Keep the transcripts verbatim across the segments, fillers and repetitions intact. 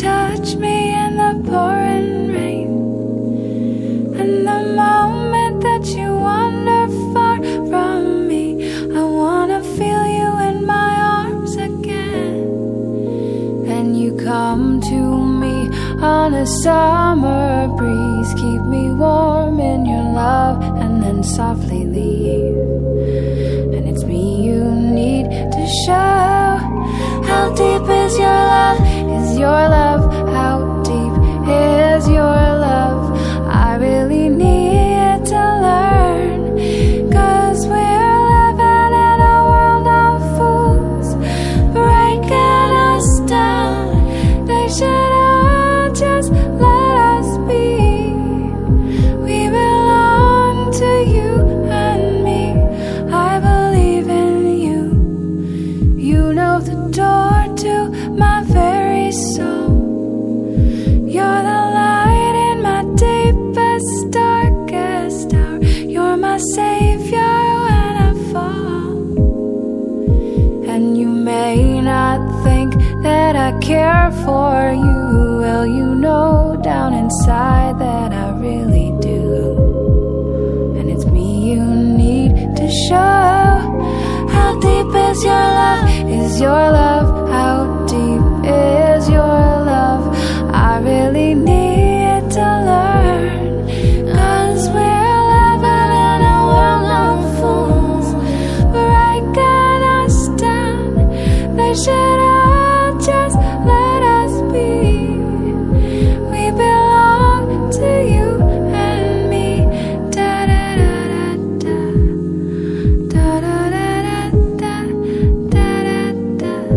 touch me in the pouring rain, and the moment that you wander far from me, I wanna feel you in my arms again. And you come to me on a summer breeze, keep me warm in your love, and then softly leave. And it's me you need to show. How deep is your love? Is your love? How deep is your love? I really need to learn, 'cause we're living in a world of fools, breaking us down. They should all just let us be. We belong to you and me. I believe in you. You know the door to my very soul. You're the light in my deepest, darkest hour. You're my savior when I fall. And you may not think that I care for you. Well, you know down inside that I really do. And it's me you need to show. How deep is your love? Is your love? How deep is your love? I really need to learn, 'cause we're living in a world of fools, breaking us down. They should all just let us be. We belong to you and me. Da da da da da da da da da da da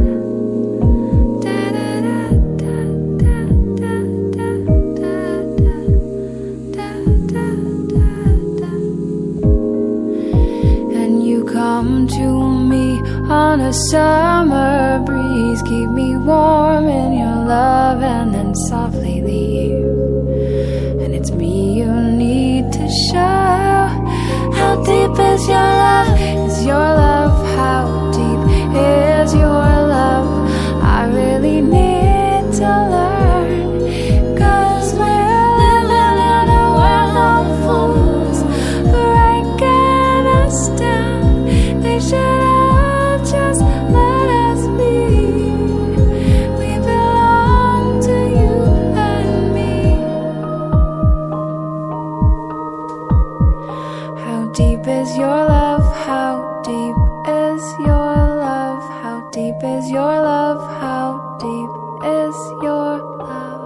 da. And you come to me on a summer breeze, keep me warm in your love, and then softly leave. And it's me you need to show. How deep is your love? Is your love? How deep is your love? I really need to learn, 'cause we're living in a world of fools, breaking us down. They should all just let us be. We belong to you and me. How deep is your love? How deep is your love? How deep is your love? How deep is your love?